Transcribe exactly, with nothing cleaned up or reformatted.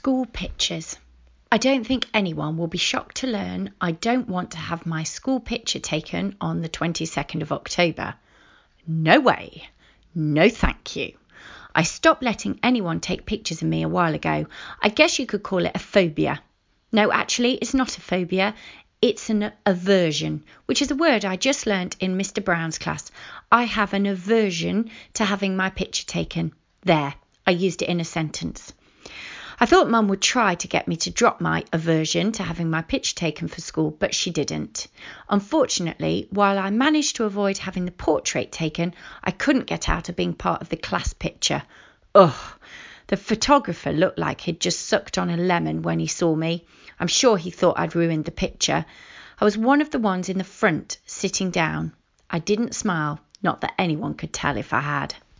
School pictures. I don't think anyone will be shocked to learn I don't want to have my school picture taken on the twenty-second of October. No way. No thank you. I stopped letting anyone take pictures of me a while ago. I guess you could call it a phobia. No, actually, it's not a phobia. It's an aversion, which is a word I just learnt in Mister Brown's class. I have an aversion to having my picture taken. There, I used it in a sentence. I thought Mum would try to get me to drop my aversion to having my picture taken for school, but she didn't. Unfortunately, while I managed to avoid having the portrait taken, I couldn't get out of being part of the class picture. Ugh! The photographer looked like he'd just sucked on a lemon when he saw me. I'm sure he thought I'd ruined the picture. I was one of the ones in the front, sitting down. I didn't smile, not that anyone could tell if I had.